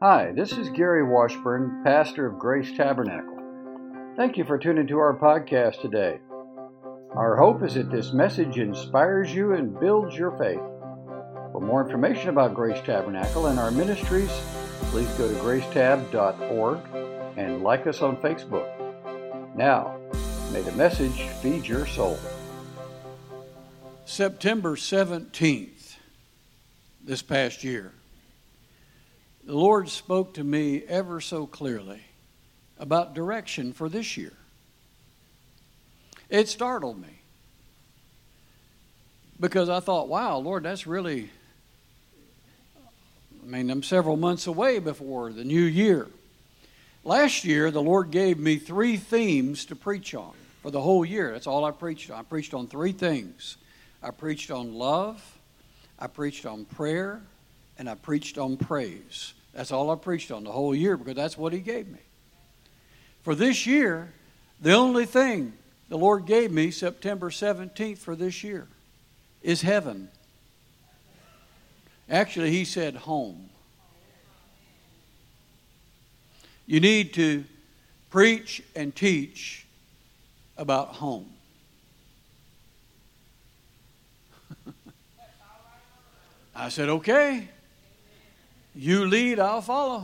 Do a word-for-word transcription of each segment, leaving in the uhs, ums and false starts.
Hi, this is Gary Washburn, pastor of Grace Tabernacle. Thank you for tuning to our podcast today. Our hope is that this message inspires you and builds your faith. For more information about Grace Tabernacle and our ministries, please go to grace tab dot org and like us on Facebook. Now, may the message feed your soul. September seventeenth, this past year, the Lord spoke to me ever so clearly about direction for this year. It startled me because I thought, wow, Lord, that's really, I mean, I'm several months away before the new year. Last year, the Lord gave me three themes to preach on for the whole year. That's all I preached on. I preached on three things. I preached on love, I preached on prayer, and I preached on praise. That's all I preached on the whole year because that's what He gave me. For this year, the only thing the Lord gave me September seventeenth for this year is heaven. Actually, He said home. You need to preach and teach about home. I said, okay. You lead, I'll follow.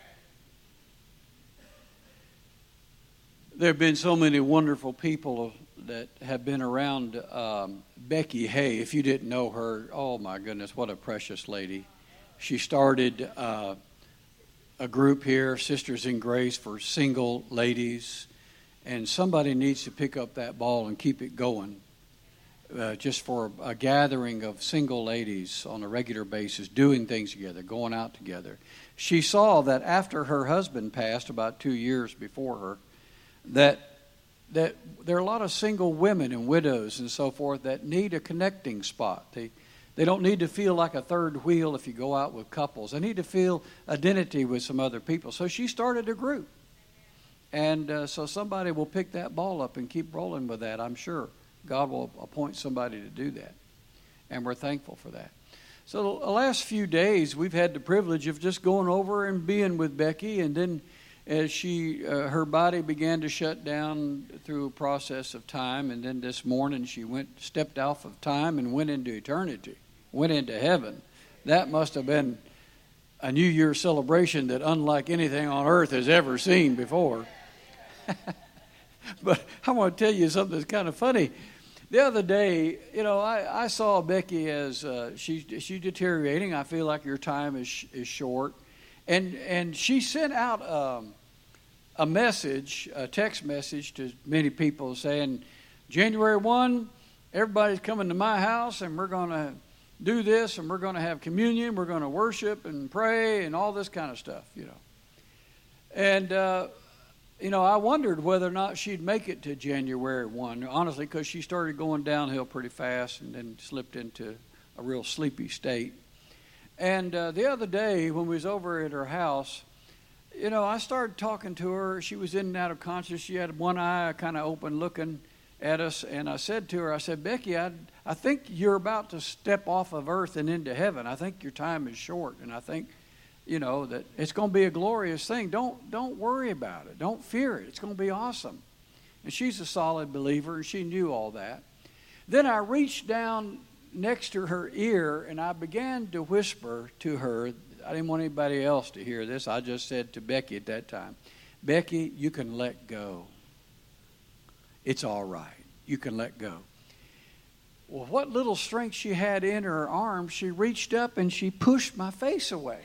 There have been so many wonderful people that have been around um, Becky Hay. If you didn't know her, oh my goodness, what a precious lady. She started uh, a group here, Sisters in Grace, for single ladies. And somebody needs to pick up that ball and keep it going. Uh, just for a gathering of single ladies on a regular basis, doing things together, going out together. She saw that after her husband passed, about two years before her, that that there are a lot of single women and widows and so forth that need a connecting spot. They they don't need to feel like a third wheel if you go out with couples. They need to feel identity with some other people. So she started a group. And uh, so somebody will pick that ball up and keep rolling with that, I'm sure. God will appoint somebody to do that. And we're thankful for that. So the last few days, we've had the privilege of just going over and being with Becky. And then as she, uh, her body began to shut down through a process of time. And then this morning, she went, stepped off of time and went into eternity, went into heaven. That must have been a New Year celebration that unlike anything on earth has ever seen before. But I want to tell you something that's kind of funny. The other day, you know, I, I saw Becky as uh, she she's deteriorating. I feel like your time is is short, and and she sent out um, a message, a text message to many people saying, January first, everybody's coming to my house, and we're going to do this, and we're going to have communion, we're going to worship and pray, and all this kind of stuff, you know, and. Uh, You know, I wondered whether or not she'd make it to January first, honestly, because she started going downhill pretty fast and then slipped into a real sleepy state. And uh, the other day when we was over at her house, you know, I started talking to her. She was in and out of consciousness. She had one eye kind of open looking at us. And I said to her, I said, Becky, I, I think you're about to step off of earth and into heaven. I think your time is short. And I think you know, that it's going to be a glorious thing. Don't don't worry about it. Don't fear it. It's going to be awesome. And she's a solid believer, and she knew all that. Then I reached down next to her ear, and I began to whisper to her. I didn't want anybody else to hear this. I just said to Becky at that time, Becky, you can let go. It's all right. You can let go. Well, what little strength she had in her arms, she reached up and she pushed my face away.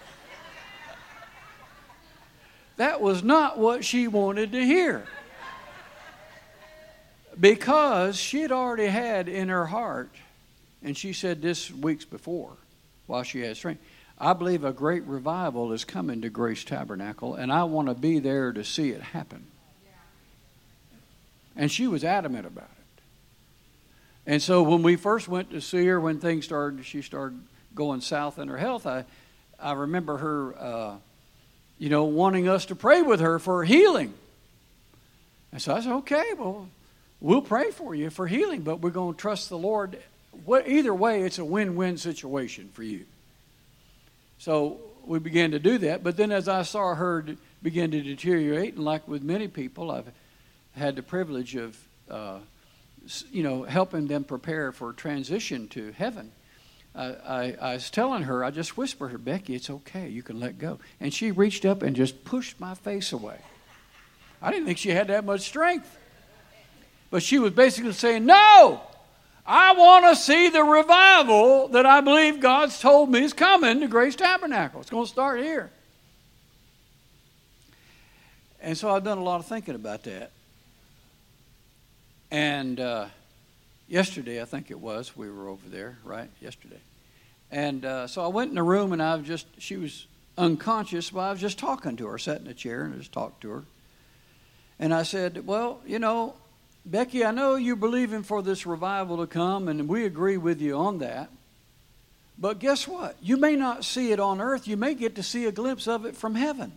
That was not what she wanted to hear. Because she had already had in her heart, and she said this weeks before, while she had strength, I believe a great revival is coming to Grace Tabernacle, and I want to be there to see it happen. And she was adamant about it. And so when we first went to see her, when things started, she started going south in her health, I, I remember her... Uh, you know, wanting us to pray with her for healing. And so I said, okay, well, we'll pray for you for healing, but we're going to trust the Lord. Either way, it's a win-win situation for you. So we began to do that. But then as I saw her d- begin to deteriorate, and like with many people, I've had the privilege of, uh, you know, helping them prepare for transition to heaven. I, I, I was telling her, I just whispered her, Becky, it's okay, you can let go. And she reached up and just pushed my face away. I didn't think she had that much strength. But she was basically saying, no, I want to see the revival that I believe God's told me is coming to Grace Tabernacle. It's going to start here. And so I've done a lot of thinking about that. And uh, yesterday, I think it was, we were over there, right? Yesterday. And uh, so I went in the room, and I was just, she was unconscious, but I was just talking to her, sat in a chair and I just talked to her. And I said, well, you know, Becky, I know you're believing for this revival to come, and we agree with you on that. But guess what? You may not see it on earth. You may get to see a glimpse of it from heaven.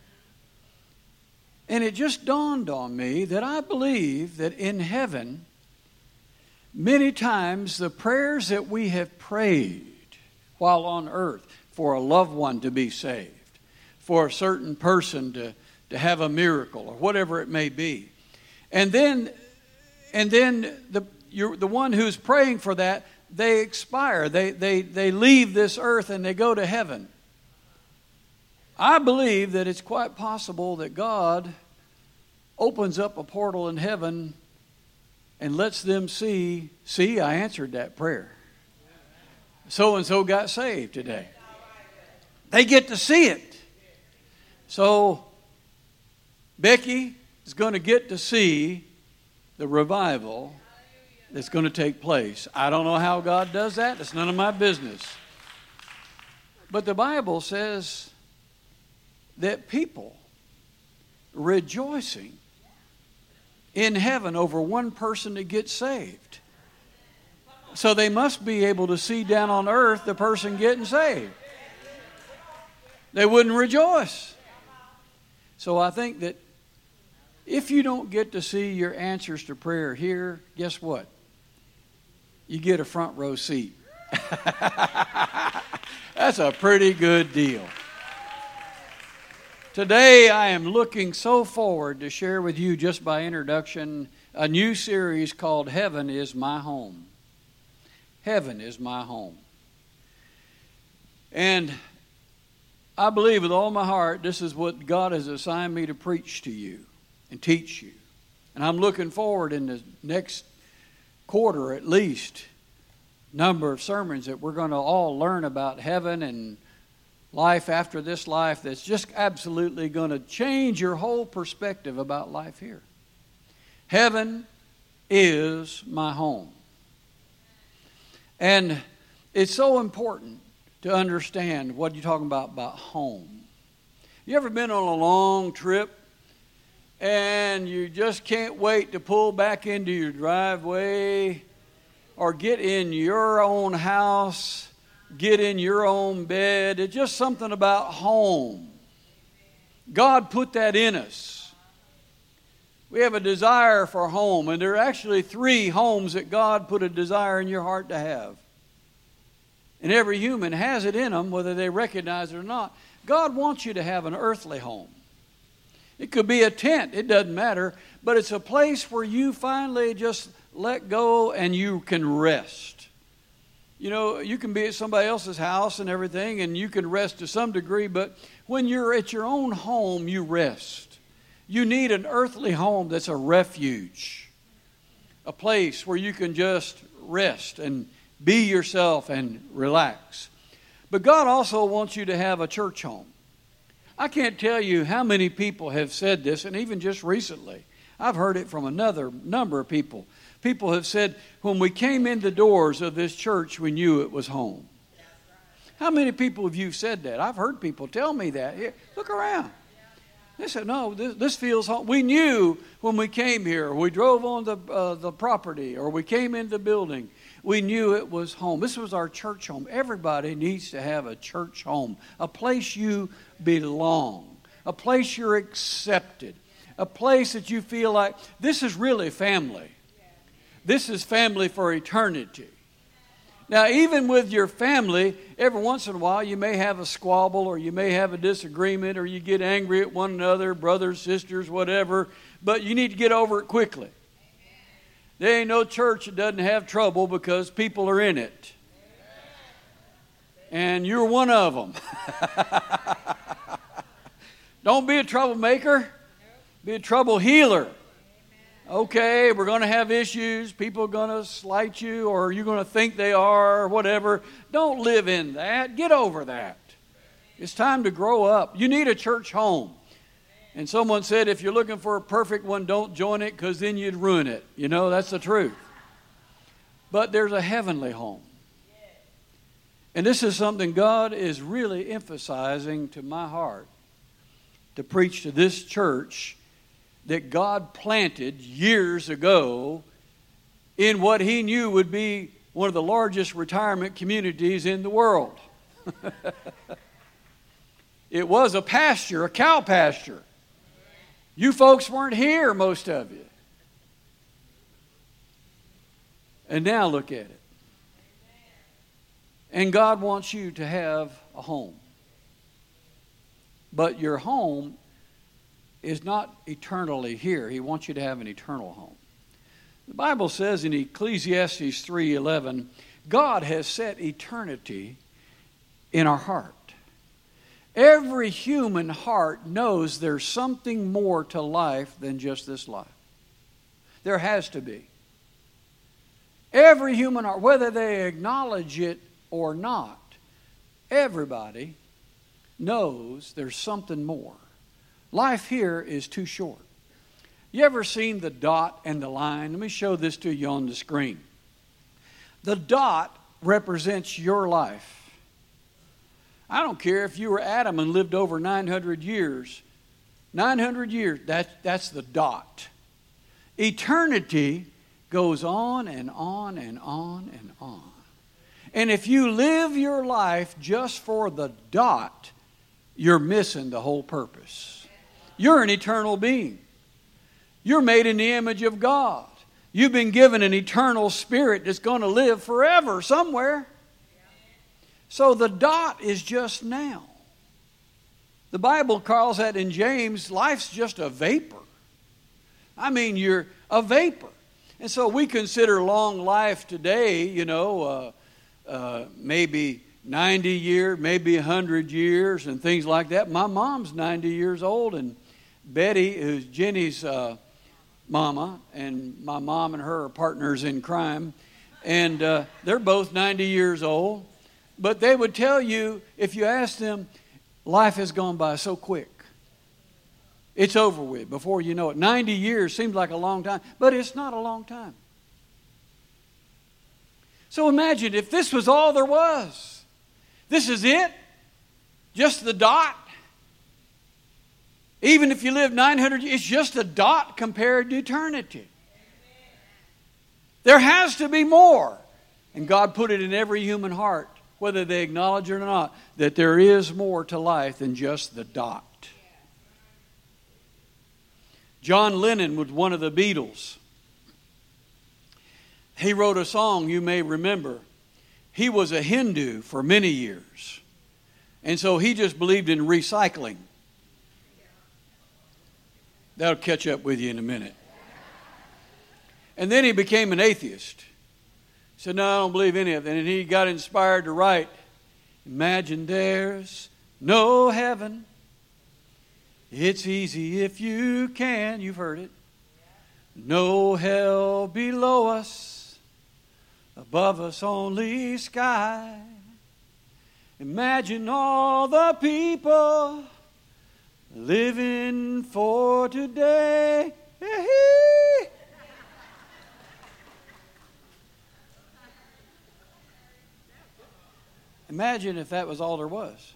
And it just dawned on me that I believe that in heaven, many times the prayers that we have prayed while on earth for a loved one to be saved, for a certain person to, to have a miracle or whatever it may be. And then and then the you're, the one who's praying for that, they expire. They, they, they leave this earth and they go to heaven. I believe that it's quite possible that God opens up a portal in heaven and lets them see, see, I answered that prayer. So-and-so got saved today. They get to see it. So Becky is going to get to see the revival that's going to take place. I don't know how God does that. It's none of my business. But the Bible says that people rejoicing in heaven over one person that gets saved. So they must be able to see down on earth the person getting saved. They wouldn't rejoice. So I think that if you don't get to see your answers to prayer here, guess what? You get a front row seat. That's a pretty good deal. Today I am looking so forward to share with you, just by introduction, a new series called Heaven is My Home. Heaven is my home. And I believe with all my heart this is what God has assigned me to preach to you and teach you. And I'm looking forward in the next quarter at least number of sermons that we're going to all learn about heaven and life after this life that's just absolutely going to change your whole perspective about life here. Heaven is my home. And it's so important to understand what you're talking about about home. You ever been on a long trip and you just can't wait to pull back into your driveway or get in your own house, get in your own bed? It's just something about home. God put that in us. We have a desire for home, and there are actually three homes that God put a desire in your heart to have. And every human has it in them, whether they recognize it or not. God wants you to have an earthly home. It could be a tent, it doesn't matter, but it's a place where you finally just let go and you can rest. You know, you can be at somebody else's house and everything, and you can rest to some degree, but when you're at your own home, you rest. You need an earthly home that's a refuge, a place where you can just rest and be yourself and relax. But God also wants you to have a church home. I can't tell you how many people have said this, and even just recently, I've heard it from another number of people. People have said, when we came in the doors of this church, we knew it was home. How many people have you said that? I've heard people tell me that. Here, look around. They said, no, this, this feels home. We knew when we came here, we drove on the, uh, the property, or we came in the building, we knew it was home. This was our church home. Everybody needs to have a church home, a place you belong, a place you're accepted, a place that you feel like this is really family. This is family for eternity. Now, even with your family, every once in a while you may have a squabble or you may have a disagreement or you get angry at one another, brothers, sisters, whatever, but you need to get over it quickly. There ain't no church that doesn't have trouble because people are in it. And you're one of them. Don't be a troublemaker. Be a trouble healer. Okay, we're going to have issues. People are going to slight you or you're going to think they are or whatever. Don't live in that. Get over that. It's time to grow up. You need a church home. And someone said, if you're looking for a perfect one, don't join it because then you'd ruin it. You know, that's the truth. But there's a heavenly home. And this is something God is really emphasizing to my heart to preach to this church that God planted years ago in what He knew would be one of the largest retirement communities in the world. It was a pasture, a cow pasture. You folks weren't here, most of you. And now look at it. And God wants you to have a home. But your home is not eternally here. He wants you to have an eternal home. The Bible says in Ecclesiastes three eleven, God has set eternity in our heart. Every human heart knows there's something more to life than just this life. There has to be. Every human heart, whether they acknowledge it or not, everybody knows there's something more. Life here is too short. You ever seen the dot and the line? Let me show this to you on the screen. The dot represents your life. I don't care if you were Adam and lived over nine hundred years. nine hundred years, that, that's the dot. Eternity goes on and on and on and on. And if you live your life just for the dot, you're missing the whole purpose. You're an eternal being. You're made in the image of God. You've been given an eternal spirit that's going to live forever somewhere. So the dot is just now. The Bible calls that in James, life's just a vapor. I mean, you're a vapor. And so we consider long life today, you know, uh, uh, maybe ninety years, maybe one hundred years and things like that. My mom's ninety years old, and Betty, who's Jenny's uh, mama, and my mom and her are partners in crime, and uh, they're both ninety years old. But they would tell you, if you asked them, life has gone by so quick. It's over with before you know it. ninety years seems like a long time, but it's not a long time. So imagine if this was all there was. This is it? Just the dot? Even if you live nine hundred years, it's just a dot compared to eternity. There has to be more. And God put it in every human heart, whether they acknowledge it or not, that there is more to life than just the dot. John Lennon was one of the Beatles. He wrote a song you may remember. He was a Hindu for many years. And so he just believed in recycling. That'll catch up with you in a minute. And then he became an atheist. He said, no, I don't believe any of it. And he got inspired to write, imagine there's no heaven. It's easy if you can. You've heard it. No hell below us. Above us only sky. Imagine all the people living for today. Imagine if that was all there was.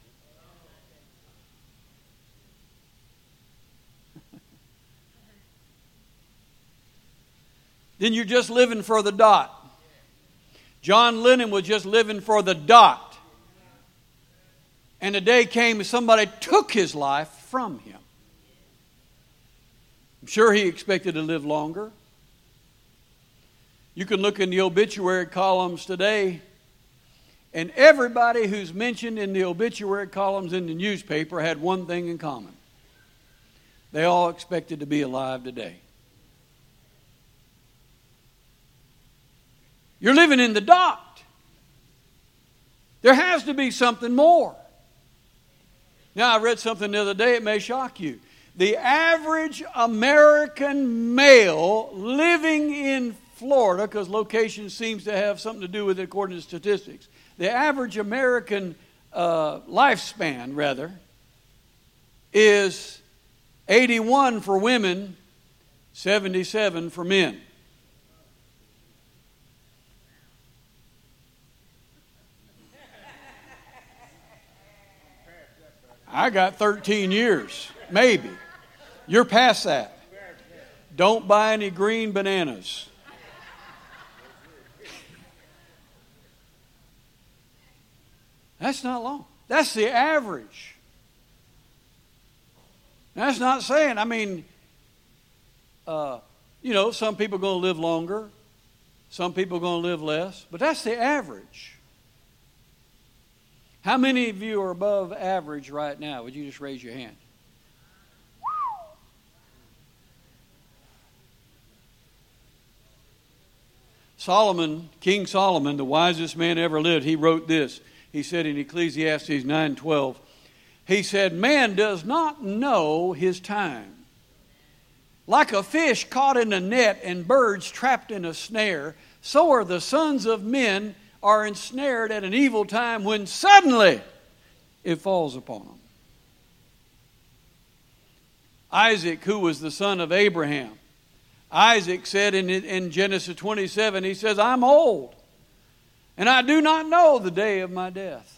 Then you're just living for the dot. John Lennon was just living for the dot. And a day came and somebody took his life from him. I'm sure he expected to live longer. You can look in the obituary columns today And everybody who's mentioned in the obituary columns in the newspaper had one thing in common. They all expected to be alive today. You're living in the dot. There has to be something more. Now, I read something the other day, it may shock you. The average American male living in Florida, because location seems to have something to do with it according to statistics, the average American uh, lifespan, rather, is eighty-one for women, seventy-seven for men. I got thirteen years, maybe. You're past that. Don't buy any green bananas. That's not long. That's the average. That's not saying, I mean, uh, you know, some people are going to live longer. Some people are going to live less. But that's the average. How many of you are above average right now? Would you just raise your hand? Solomon, King Solomon, the wisest man ever lived, he wrote this. He said in Ecclesiastes nine twelve, he said, man does not know his time. Like a fish caught in a net and birds trapped in a snare, so are the sons of men are ensnared at an evil time when suddenly it falls upon them. Isaac, who was the son of Abraham, Isaac said in, in Genesis twenty-seven, he says, I'm old, and I do not know the day of my death.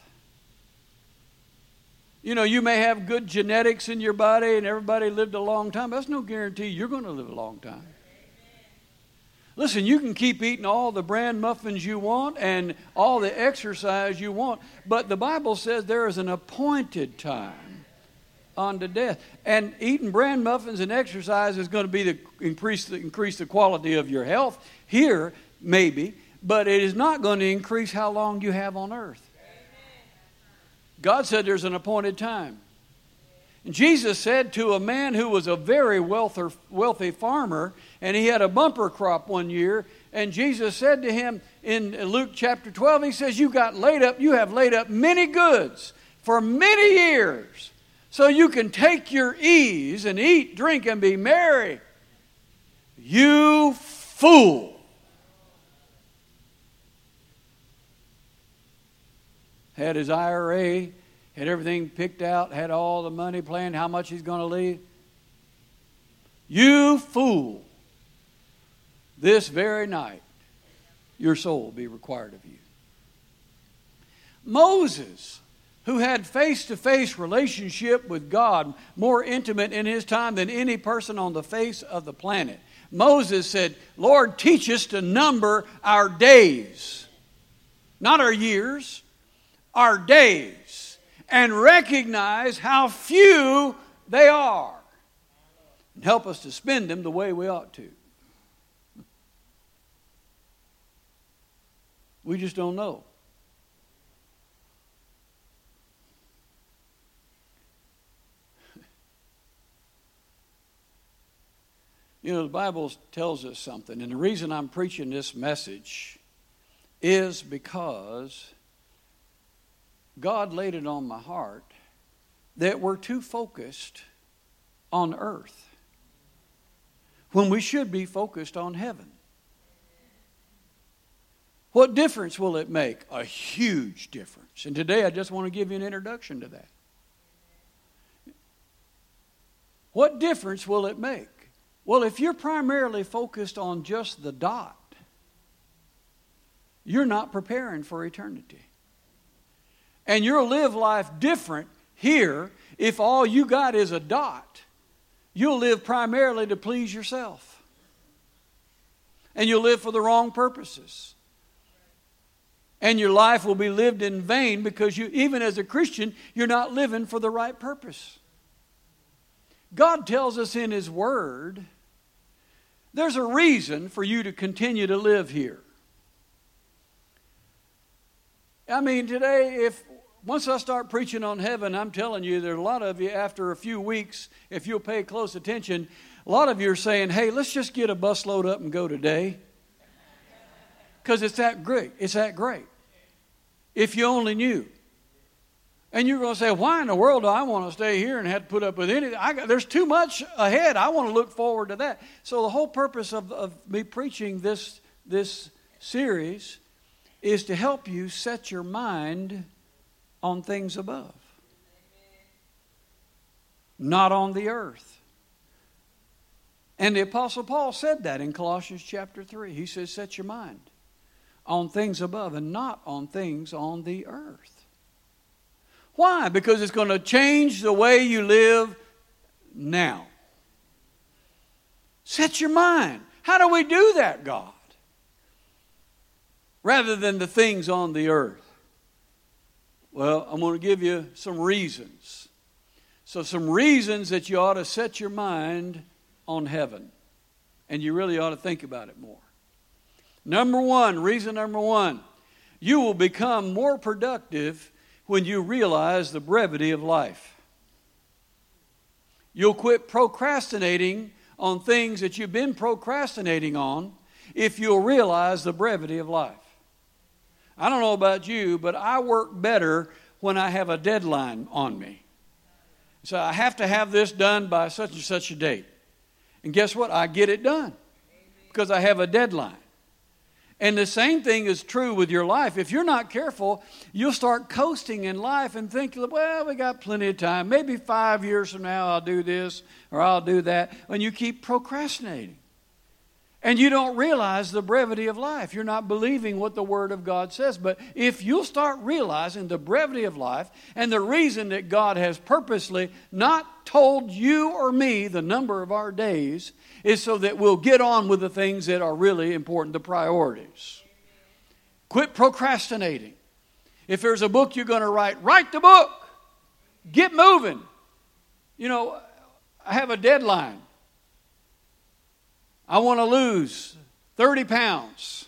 You know, you may have good genetics in your body and everybody lived a long time. That's no guarantee you're going to live a long time. Listen, you can keep eating all the bran muffins you want and all the exercise you want, but the Bible says there is an appointed time unto death. And eating bran muffins and exercise is going to be the increase the, increase the quality of your health here, maybe, but it is not going to increase how long you have on earth. God said there's an appointed time. And Jesus said to a man who was a very wealthy, wealthy farmer, and he had a bumper crop one year, and Jesus said to him in Luke chapter twelve, he says, you got laid up, you have laid up many goods for many years, so you can take your ease and eat, drink, and be merry. You fool. Had his I R A, had everything picked out, had all the money planned, how much he's going to leave. You fool. This very night, your soul will be required of you. Moses, who had face-to-face relationship with God, more intimate in his time than any person on the face of the planet. Moses said, Lord, teach us to number our days. Not our years, our days. And recognize how few they are. And help us to spend them the way we ought to. We just don't know. You know, the Bible tells us something, and the reason I'm preaching this message is because God laid it on my heart that we're too focused on earth when we should be focused on heaven. What difference will it make? A huge difference. And today I just want to give you an introduction to that. What difference will it make? Well, if you're primarily focused on just the dot, you're not preparing for eternity. And you'll live life different here if all you got is a dot. You'll live primarily to please yourself. And you'll live for the wrong purposes. And your life will be lived in vain because you, even as a Christian, you're not living for the right purpose. God tells us in His Word, there's a reason for you to continue to live here. I mean, today, if once I start preaching on heaven, I'm telling you, there are a lot of you, after a few weeks, if you'll pay close attention, a lot of you are saying, hey, let's just get a busload up and go today. Because it's that great. It's that great. If you only knew. And you're going to say, why in the world do I want to stay here and have to put up with anything? I got, there's too much ahead. I want to look forward to that. So the whole purpose of, of me preaching this, this series is to help you set your mind on things above. Not on the earth. And the Apostle Paul said that in Colossians chapter three. He says, set your mind on things above and not on things on the earth. Why? Because it's going to change the way you live now. Set your mind. How do we do that, God? Rather than the things on the earth. Well, I'm going to give you some reasons. So some reasons that you ought to set your mind on heaven. And you really ought to think about it more. Number one, reason number one, you will become more productive when you realize the brevity of life. You'll quit procrastinating on things that you've been procrastinating on if you'll realize the brevity of life. I don't know about you, but I work better when I have a deadline on me. So I have to have this done by such and such a date. And guess what? I get it done because I have a deadline. And the same thing is true with your life. If you're not careful, you'll start coasting in life and think, well, we got plenty of time. Maybe five years from now I'll do this or I'll do that. And you keep procrastinating. And you don't realize the brevity of life. You're not believing what the Word of God says. But if you'll start realizing the brevity of life and the reason that God has purposely not told you or me the number of our days is so that we'll get on with the things that are really important, the priorities. Quit procrastinating. If there's a book you're going to write, write the book. Get moving. You know, I have a deadline. I want to lose thirty pounds.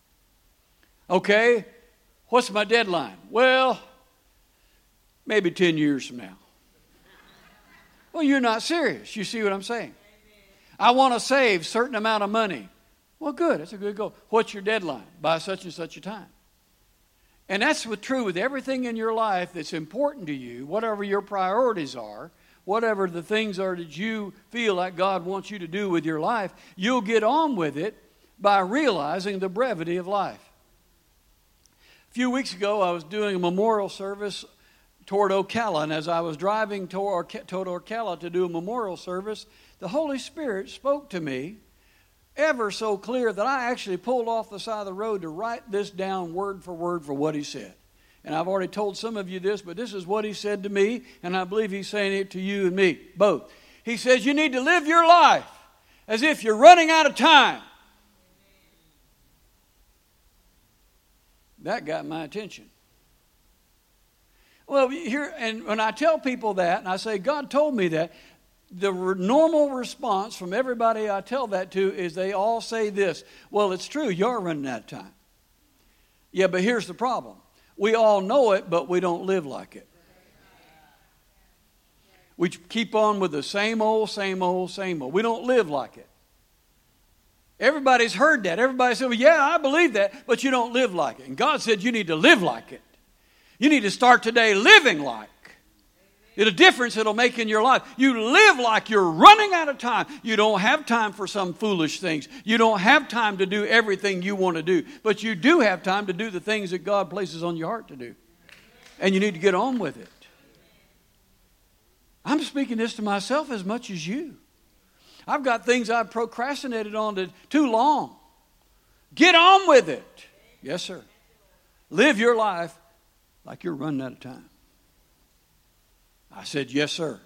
Okay, what's my deadline? Well, maybe ten years from now. Well, you're not serious. You see what I'm saying? I want to save a certain amount of money. Well, good. That's a good goal. What's your deadline? By such and such a time. And that's true with everything in your life that's important to you, whatever your priorities are. Whatever the things are that you feel like God wants you to do with your life, you'll get on with it by realizing the brevity of life. A few weeks ago, I was doing a memorial service toward Ocala, and as I was driving toward, toward Ocala to do a memorial service, the Holy Spirit spoke to me ever so clear that I actually pulled off the side of the road to write this down word for word for what He said. And I've already told some of you this, but this is what He said to me, and I believe He's saying it to you and me, both. He says you need to live your life as if you're running out of time. That got my attention. Well, here, and when I tell people that, and I say, God told me that, the re- normal response from everybody I tell that to is they all say this, well, it's true, you're running out of time. Yeah, but here's the problem. We all know it, but we don't live like it. We keep on with the same old, same old, same old. We don't live like it. Everybody's heard that. Everybody said, well, yeah, I believe that, but you don't live like it. And God said you need to live like it. You need to start today living like. It'll difference it'll make in your life. You live like you're running out of time. You don't have time for some foolish things. You don't have time to do everything you want to do. But you do have time to do the things that God places on your heart to do. And you need to get on with it. I'm speaking this to myself as much as you. I've got things I've procrastinated on to, too long. Get on with it. Yes, sir. Live your life like you're running out of time. I said, yes, sir.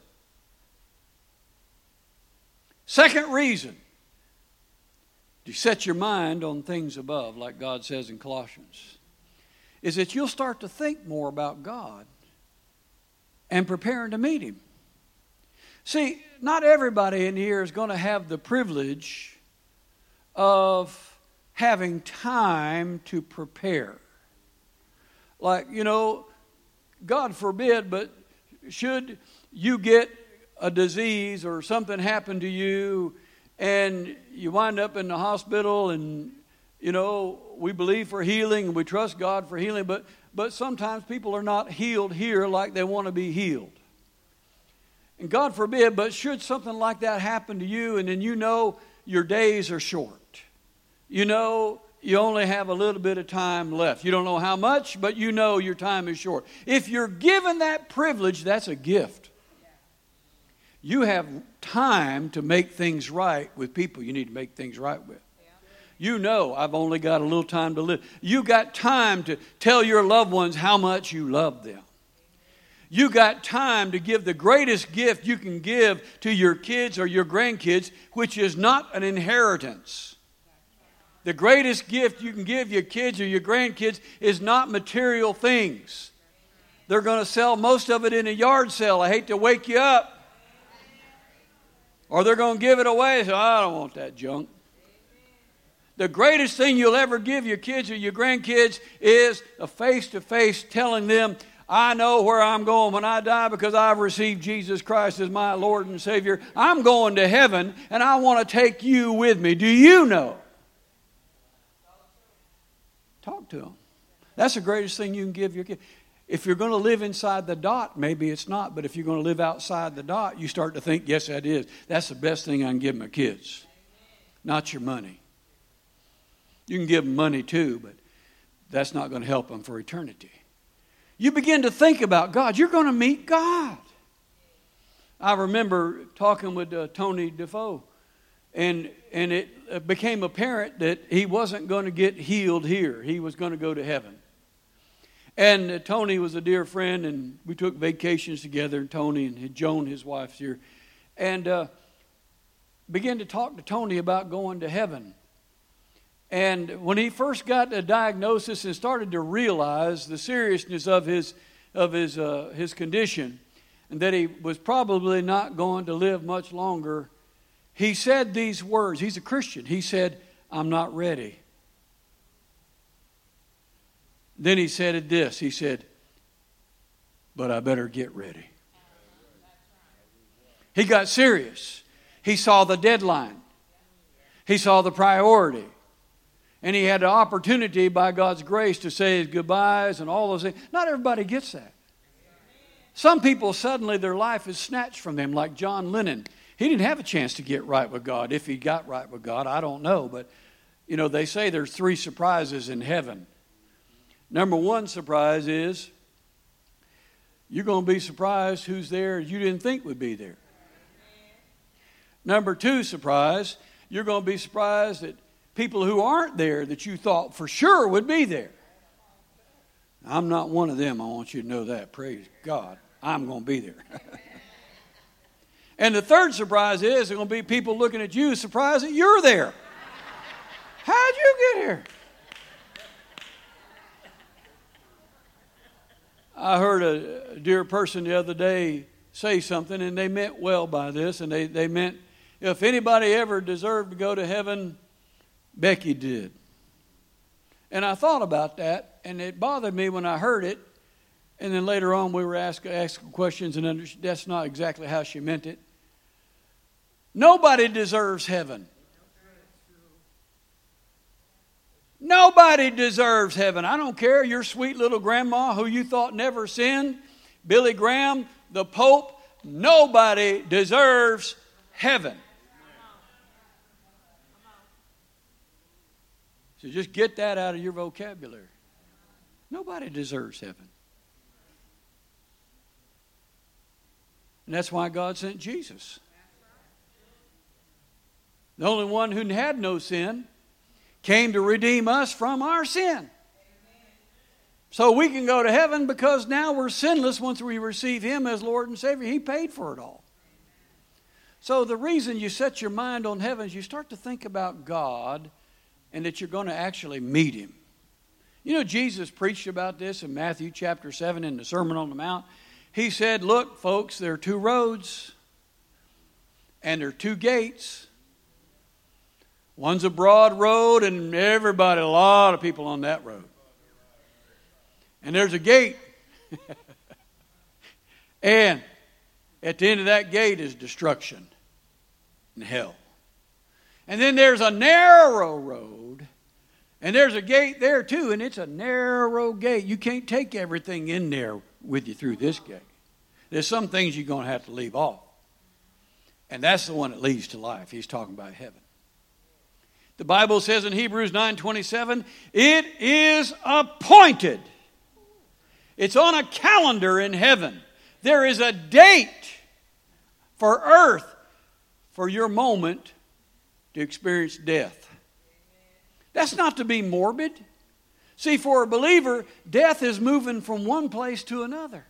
Second reason to set your mind on things above, like God says in Colossians, is that you'll start to think more about God and preparing to meet Him. See, not everybody in here is going to have the privilege of having time to prepare. like, you know, God forbid, but should you get a disease or something happen to you and you wind up in the hospital and, you know, we believe for healing and we trust God for healing, but, but sometimes people are not healed here like they want to be healed. And God forbid, but should something like that happen to you and then you know your days are short. You know you only have a little bit of time left. You don't know how much, but you know your time is short. If you're given that privilege, that's a gift. You have time to make things right with people you need to make things right with. You know, I've only got a little time to live. You got time to tell your loved ones how much you love them. You got time to give the greatest gift you can give to your kids or your grandkids, which is not an inheritance. The greatest gift you can give your kids or your grandkids is not material things. They're going to sell most of it in a yard sale. I hate to wake you up. Or they're going to give it away. So I don't want that junk. The greatest thing you'll ever give your kids or your grandkids is a face-to-face telling them, I know where I'm going when I die because I've received Jesus Christ as my Lord and Savior. I'm going to heaven and I want to take you with me. Do you know? Talk to them. That's the greatest thing you can give your kids. If you're going to live inside the dot, maybe it's not. But if you're going to live outside the dot, you start to think, yes, that is. That's the best thing I can give my kids. Not your money. You can give them money too, but that's not going to help them for eternity. You begin to think about God. You're going to meet God. I remember talking with uh, Tony Defoe, and, and it became apparent that he wasn't going to get healed here. He was going to go to heaven. And uh, Tony was a dear friend, and we took vacations together, and Tony and Joan, his wife's here, and uh, began to talk to Tony about going to heaven. And when he first got the diagnosis and started to realize the seriousness of his of his uh, his condition, and that he was probably not going to live much longer, he said these words. He's a Christian. He said, "I'm not ready." Then he said this. He said, "But I better get ready." He got serious. He saw the deadline. He saw the priority. And he had the opportunity by God's grace to say his goodbyes and all those things. Not everybody gets that. Some people, suddenly their life is snatched from them, like John Lennon. He didn't have a chance to get right with God. If he got right with God, I don't know. But, you know, they say there's three surprises in heaven. Number one surprise is you're going to be surprised who's there you didn't think would be there. Number two surprise, you're going to be surprised that people who aren't there that you thought for sure would be there. I'm not one of them. I want you to know that. Praise God. I'm going to be there. And the third surprise is there's going to be people looking at you surprised that you're there. How'd you get here? I heard a dear person the other day say something, and they meant well by this, and they, they meant, if anybody ever deserved to go to heaven, Becky did. And I thought about that, and it bothered me when I heard it, and then later on we were asking, asking questions, and under, that's not exactly how she meant it. Nobody deserves heaven. Nobody deserves heaven. I don't care, your sweet little grandma who you thought never sinned, Billy Graham, the Pope, nobody deserves heaven. So just get that out of your vocabulary. Nobody deserves heaven. And that's why God sent Jesus. The only one who had no sin came to redeem us from our sin. So we can go to heaven because now we're sinless once we receive Him as Lord and Savior. He paid for it all. So the reason you set your mind on heaven is you start to think about God and that you're going to actually meet Him. You know, Jesus preached about this in Matthew chapter seven in the Sermon on the Mount. He said, look, folks, there are two roads and there are two gates. One's a broad road and everybody, a lot of people on that road. And there's a gate. And at the end of that gate is destruction and hell. And then there's a narrow road. And there's a gate there too. And it's a narrow gate. You can't take everything in there with you through this gate. There's some things you're going to have to leave off. And that's the one that leads to life. He's talking about heaven. The Bible says in Hebrews nine twenty-seven, it is appointed. It's on a calendar in heaven. There is a date for earth for your moment to experience death. That's not to be morbid. See, for a believer, death is moving from one place to another.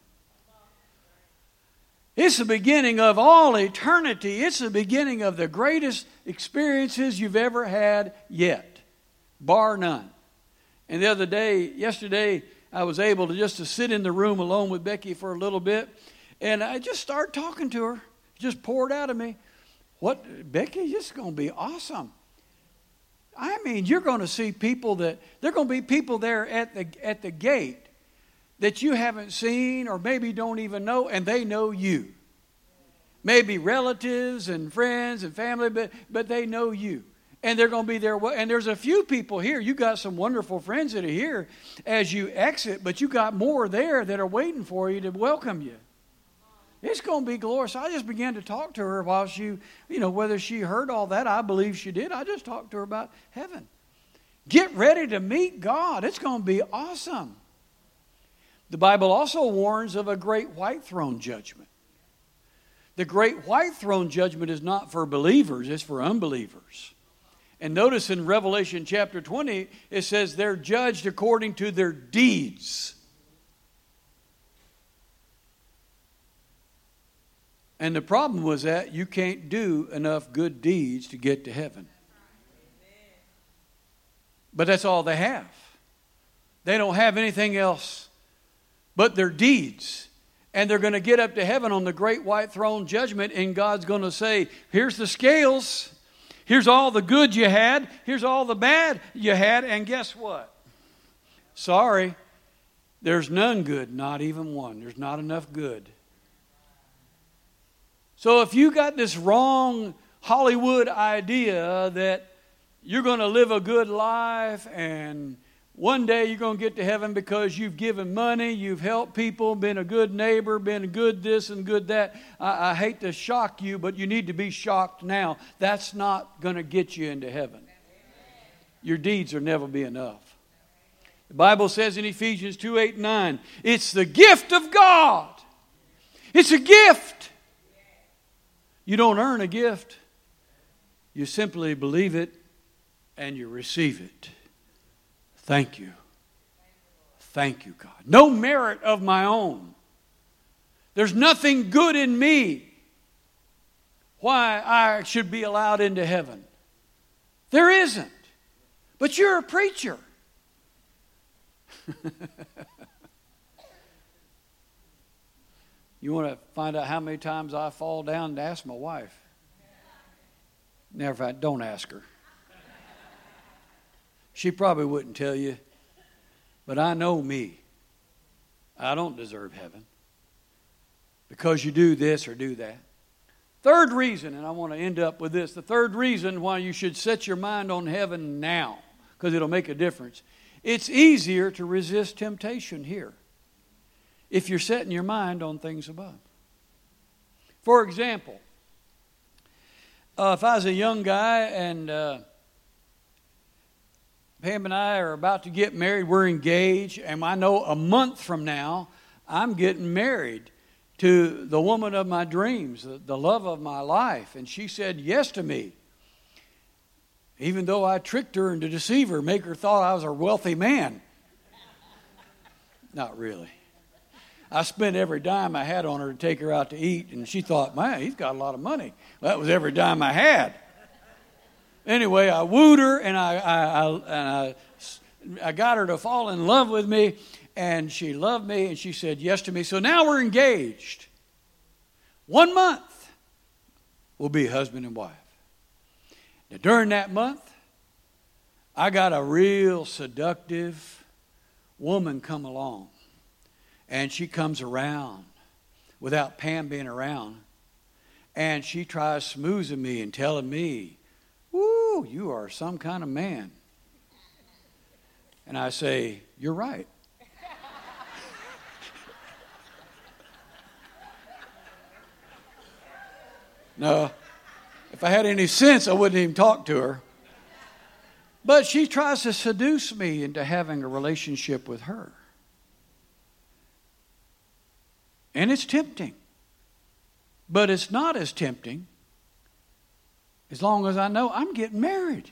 It's the beginning of all eternity. It's the beginning of the greatest experiences you've ever had yet, bar none. And the other day, yesterday, I was able to just to sit in the room alone with Becky for a little bit, and I just started talking to her. Just poured out of me. What, Becky, this is going to be awesome. I mean, you're going to see people that, there are going to be people there at the at the gate that you haven't seen or maybe don't even know, and they know you. Maybe relatives and friends and family, but, but they know you. And they're going to be there. And there's a few people here. You got some wonderful friends that are here as you exit, but you got more there that are waiting for you to welcome you. It's going to be glorious. I just began to talk to her while she, you know, whether she heard all that, I believe she did. I just talked to her about heaven. Get ready to meet God. It's going to be awesome. The Bible also warns of a great white throne judgment. The great white throne judgment is not for believers, it's for unbelievers. And notice in Revelation chapter twenty, it says they're judged according to their deeds. And the problem was that you can't do enough good deeds to get to heaven. But that's all they have. They don't have anything else but their deeds. And they're going to get up to heaven on the great white throne judgment, and God's going to say, here's the scales. Here's all the good you had. Here's all the bad you had. And guess what? Sorry, there's none good, not even one. There's not enough good. So if you got this wrong Hollywood idea that you're going to live a good life and one day you're going to get to heaven because you've given money, you've helped people, been a good neighbor, been a good this and good that. I, I hate to shock you, but you need to be shocked now. That's not going to get you into heaven. Your deeds will never be enough. The Bible says in Ephesians two, eight, nine, it's the gift of God. It's a gift. You don't earn a gift. You simply believe it and you receive it. Thank you. Thank you, God. No merit of my own. There's nothing good in me why I should be allowed into heaven. There isn't. But you're a preacher. You want to find out how many times I fall down and ask my wife? Never, don't ask her. She probably wouldn't tell you, but I know me. I don't deserve heaven because you do this or do that. Third reason, and I want to end up with this, the third reason why you should set your mind on heaven now, because it'll make a difference. It's easier to resist temptation here if you're setting your mind on things above. For example, uh, if I was a young guy and uh, Pam and I are about to get married, we're engaged, and I know a month from now I'm getting married to the woman of my dreams, the, the love of my life. And she said yes to me. Even though I tricked her and to deceive her, make her thought I was a wealthy man. Not really. I spent every dime I had on her to take her out to eat, and she thought, man, he's got a lot of money. Well, that was every dime I had. Anyway, I wooed her, and I, I, I, and I, I got her to fall in love with me, and she loved me, and she said yes to me. So now we're engaged. One month, we'll be husband and wife. Now, during that month, I got a real seductive woman come along. And she comes around without Pam being around. And she tries smoozing me and telling me, "Woo, you are some kind of man." And I say, "You're right." No, if I had any sense, I wouldn't even talk to her. But she tries to seduce me into having a relationship with her. And it's tempting. But it's not as tempting as long as I know I'm getting married.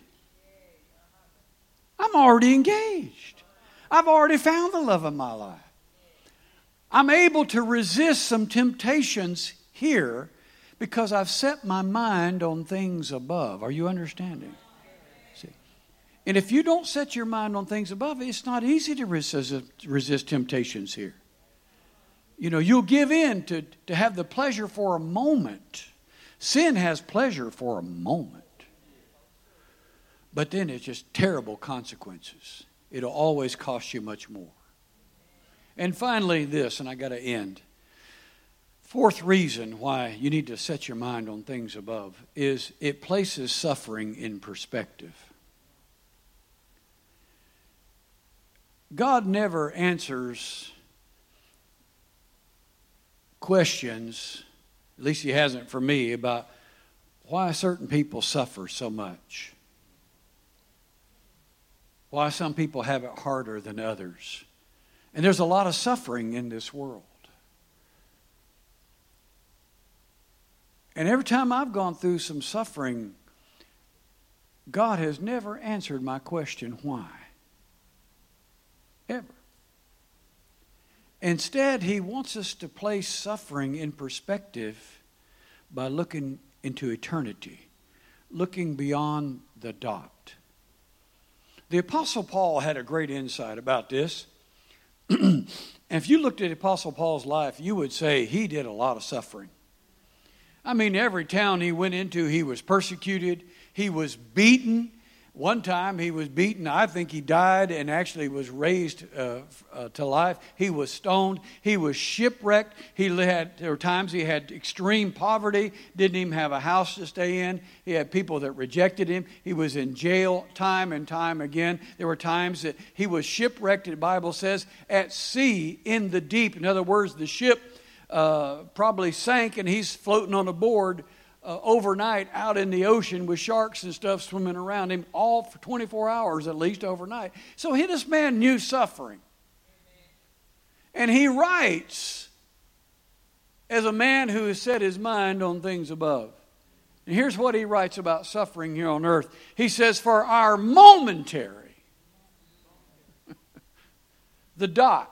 I'm already engaged. I've already found the love of my life. I'm able to resist some temptations here because I've set my mind on things above. Are you understanding? See? And if you don't set your mind on things above, it's not easy to resist, resist temptations here. You know, you'll give in to, to have the pleasure for a moment. Sin has pleasure for a moment. But then it's just terrible consequences. It'll always cost you much more. And finally this, and I got to end. Fourth reason why you need to set your mind on things above is it places suffering in perspective. God never answers questions, at least He hasn't for me, about why certain people suffer so much. Why some people have it harder than others. And there's a lot of suffering in this world. And every time I've gone through some suffering, God has never answered my question, why? Ever. Instead, He wants us to place suffering in perspective by looking into eternity, looking beyond the dot. The Apostle Paul had a great insight about this. And if you looked at the Apostle Paul's life, you would say he did a lot of suffering. I mean, every town he went into, he was persecuted. He was beaten. One time he was beaten. I think he died and actually was raised uh, uh, to life. He was stoned. He was shipwrecked. He had, there were times he had extreme poverty, didn't even have a house to stay in. He had people that rejected him. He was in jail time and time again. There were times that he was shipwrecked, the Bible says, at sea in the deep. In other words, the ship uh, probably sank and he's floating on a board Uh, overnight out in the ocean with sharks and stuff swimming around him, all for twenty-four hours at least overnight. So he, this man knew suffering. And he writes as a man who has set his mind on things above. And here's what he writes about suffering here on earth. He says, for our momentary, the dot,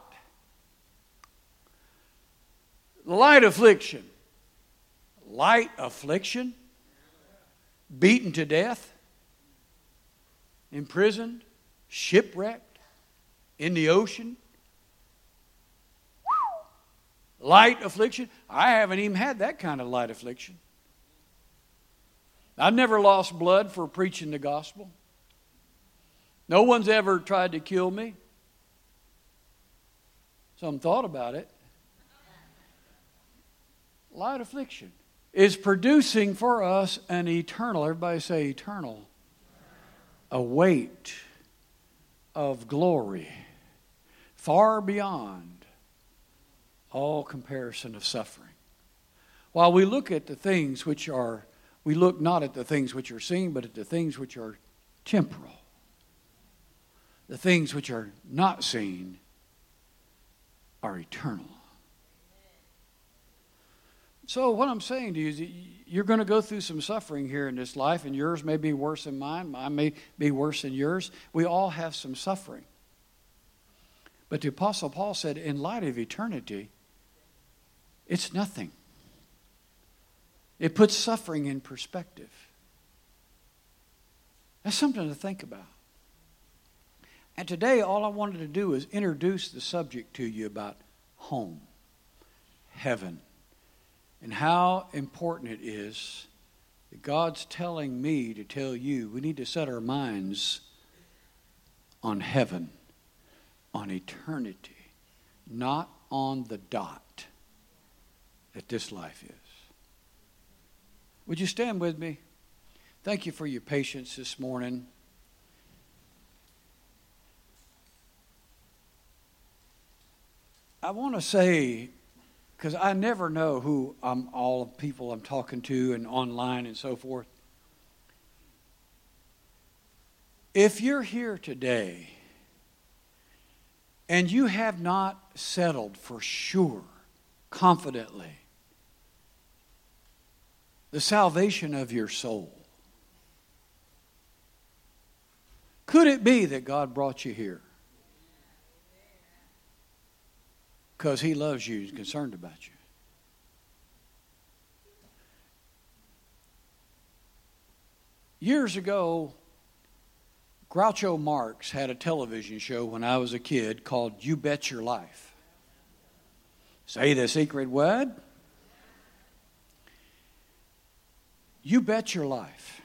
the light affliction, light affliction, beaten to death, imprisoned, shipwrecked, in the ocean. Light affliction. I haven't even had that kind of light affliction. I've never lost blood for preaching the gospel. No one's ever tried to kill me. Some thought about it. Light affliction is producing for us an eternal, everybody say eternal, a weight of glory far beyond all comparison of suffering. While we look at the things which are, we look not at the things which are seen, but at the things which are temporal. The things which are not seen are eternal. So what I'm saying to you is you're going to go through some suffering here in this life, and yours may be worse than mine. Mine may be worse than yours. We all have some suffering. But the Apostle Paul said, in light of eternity, it's nothing. It puts suffering in perspective. That's something to think about. And today, all I wanted to do is introduce the subject to you about home, heaven. And how important it is that God's telling me to tell you we need to set our minds on heaven, on eternity, not on the dot that this life is. Would you stand with me? Thank you for your patience this morning. I want to say, because I never know who I'm, all the people I'm talking to and online and so forth. If you're here today and you have not settled for sure, confidently, the salvation of your soul, could it be that God brought you here because He loves you and is concerned about you? Years ago, Groucho Marx had a television show when I was a kid called You Bet Your Life. Say the secret word. You bet your life.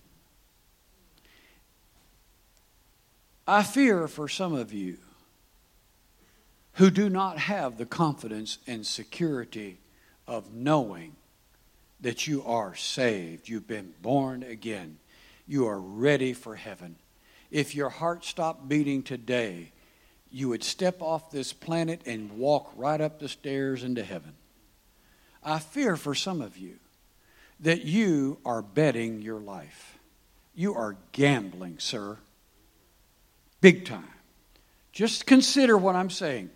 I fear for some of you who do not have the confidence and security of knowing that you are saved. You've been born again. You are ready for heaven. If your heart stopped beating today, you would step off this planet and walk right up the stairs into heaven. I fear for some of you that you are betting your life. You are gambling, sir. Big time. Just consider what I'm saying.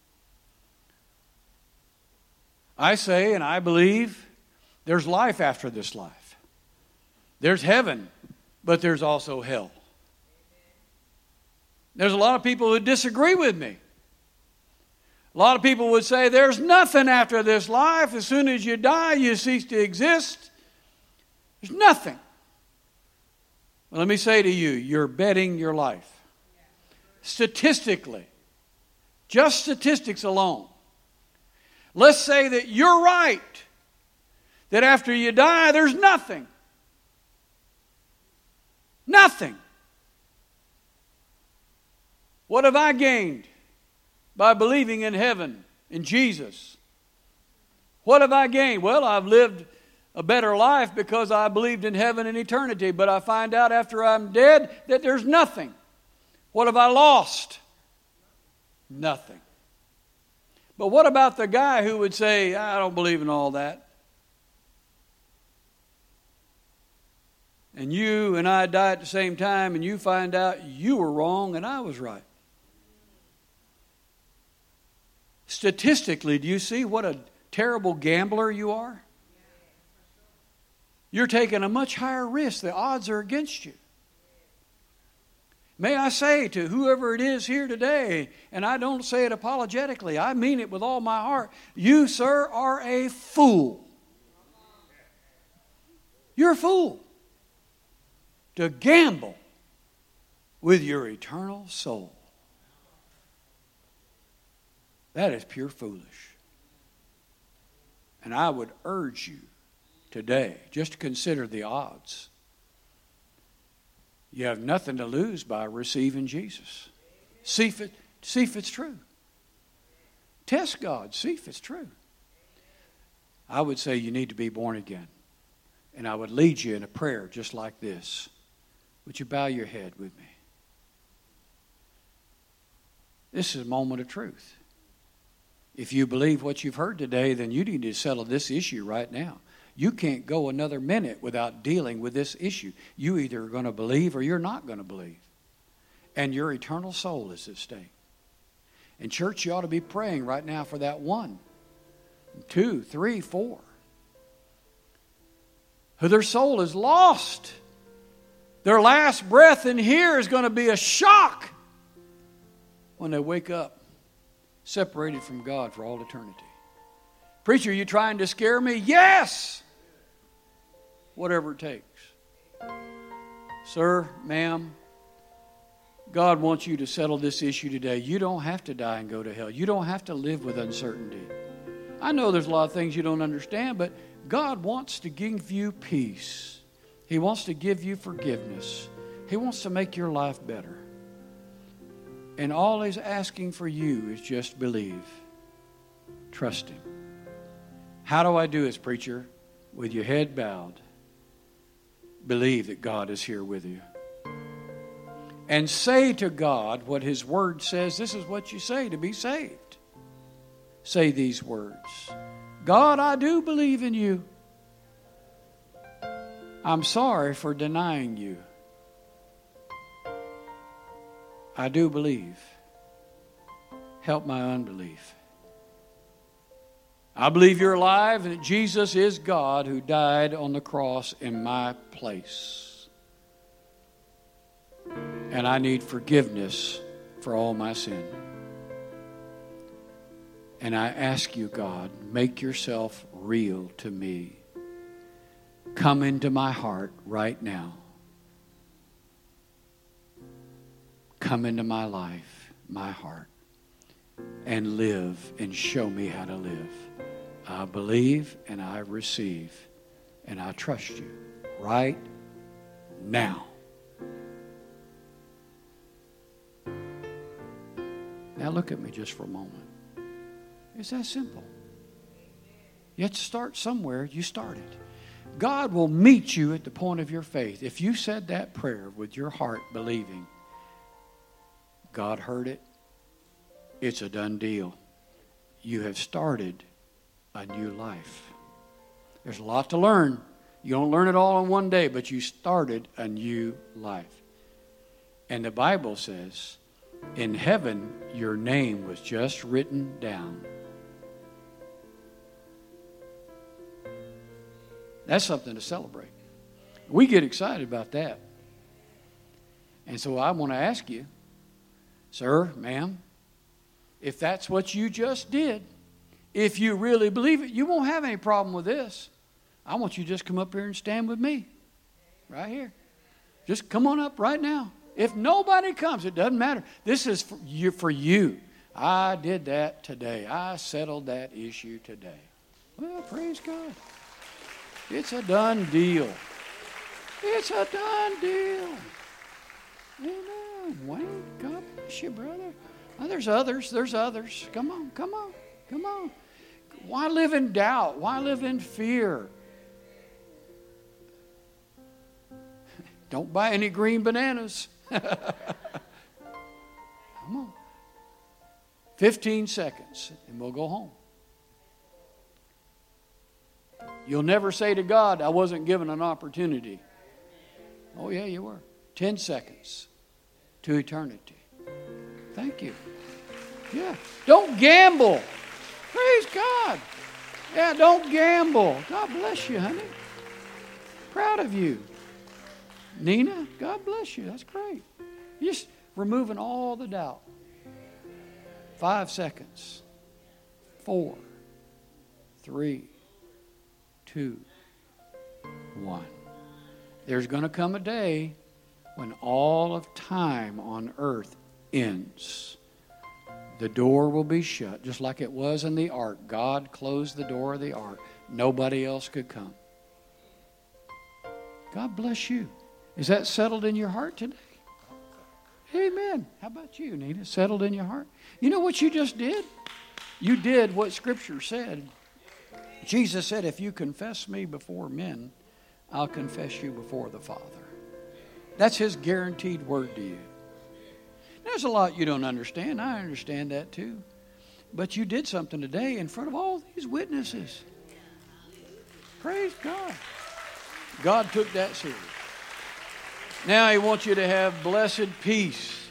I say and I believe there's life after this life. There's heaven, but there's also hell. There's a lot of people who disagree with me. A lot of people would say there's nothing after this life. As soon as you die, you cease to exist. There's nothing. Well, let me say to you, you're betting your life. Statistically, just statistics alone. Let's say that you're right, that after you die, there's nothing. Nothing. What have I gained by believing in heaven, in Jesus? What have I gained? Well, I've lived a better life because I believed in heaven and eternity, but I find out after I'm dead that there's nothing. What have I lost? Nothing. But what about the guy who would say, I don't believe in all that? And you and I die at the same time, and you find out you were wrong and I was right. Statistically, do you see what a terrible gambler you are? You're taking a much higher risk. The odds are against you. May I say to whoever it is here today, and I don't say it apologetically, I mean it with all my heart, you, sir, are a fool. You're a fool to gamble with your eternal soul. That is pure foolish. And I would urge you today just to consider the odds. You have nothing to lose by receiving Jesus. See if, it, see if it's true. Test God. See if it's true. I would say you need to be born again. And I would lead you in a prayer just like this. Would you bow your head with me? This is a moment of truth. If you believe what you've heard today, then you need to settle this issue right now. You can't go another minute without dealing with this issue. You either are going to believe or you're not going to believe. And your eternal soul is at stake. And church, you ought to be praying right now for that one, two, three, four, who their soul is lost. Their last breath in here is going to be a shock when they wake up separated from God for all eternity. Preacher, are you trying to scare me? Yes! Whatever it takes. Sir, ma'am, God wants you to settle this issue today. You don't have to die and go to hell. You don't have to live with uncertainty. I know there's a lot of things you don't understand, but God wants to give you peace. He wants to give you forgiveness. He wants to make your life better. And all He's asking for you is just believe. Trust Him. How do I do this, preacher? With your head bowed. Believe that God is here with you. And say to God what His Word says. This is what you say to be saved. Say these words. God, I do believe in you. I'm sorry for denying you. I do believe. Help my unbelief. I believe you're alive and that Jesus is God who died on the cross in my place. And I need forgiveness for all my sin. And I ask you, God, make yourself real to me. Come into my heart right now. Come into my life, my heart, and live and show me how to live. I believe and I receive and I trust you right now. Now look at me just for a moment. It's that simple. You have to start somewhere. You started. God will meet you at the point of your faith. If you said that prayer with your heart believing, God heard it, it's a done deal. You have started a new life. There's a lot to learn. You don't learn it all in one day, but you started a new life. And the Bible says, in heaven, your name was just written down. That's something to celebrate. We get excited about that. And so I want to ask you, sir, ma'am, if that's what you just did, if you really believe it, you won't have any problem with this. I want you to just come up here and stand with me. Right here. Just come on up right now. If nobody comes, it doesn't matter. This is for you. For you. I did that today. I settled that issue today. Well, praise God. It's a done deal. It's a done deal. Amen. Wayne, God bless you, brother. Oh, there's others. There's others. Come on, come on, come on. Why live in doubt? Why live in fear? Don't buy any green bananas. Come on. Fifteen seconds and we'll go home. You'll never say to God, I wasn't given an opportunity. Oh, yeah, you were. Ten seconds to eternity. Thank you. Yeah. Don't gamble. Praise God. Yeah, don't gamble. God bless you, honey. Proud of you. Nina, God bless you. That's great. You're just removing all the doubt. Five seconds. Four. Three. Two, one. There's going to come a day when all of time on earth ends. The door will be shut, just like it was in the ark. God closed the door of the ark. Nobody else could come. God bless you. Is that settled in your heart today? Amen. How about you, Nina? Settled in your heart? You know what you just did? You did what Scripture said. Jesus said, if you confess me before men, I'll confess you before the Father. That's His guaranteed word to you. There's a lot you don't understand. I understand that too. But you did something today in front of all these witnesses. Praise God. God took that serious. Now He wants you to have blessed peace.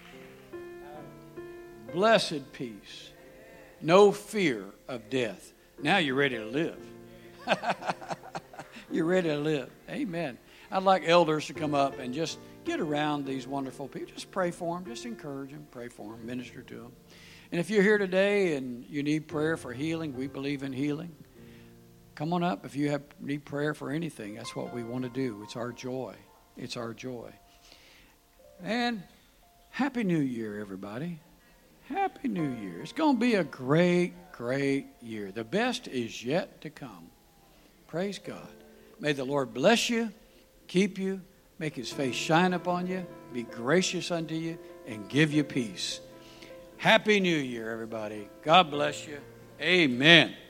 Blessed peace. No fear of death. Now you're ready to live. You're ready to live. Amen. I'd like elders to come up and just get around these wonderful people. Just pray for them. Just encourage them. Pray for them. Minister to them. And if you're here today and you need prayer for healing, we believe in healing. Come on up if you have need prayer for anything. That's what we want to do. It's our joy. It's our joy. And Happy New Year, everybody. Happy New Year. It's going to be a great, great year. The best is yet to come. Praise God. May the Lord bless you, keep you, make His face shine upon you, be gracious unto you, and give you peace. Happy New Year, everybody. God bless you. Amen.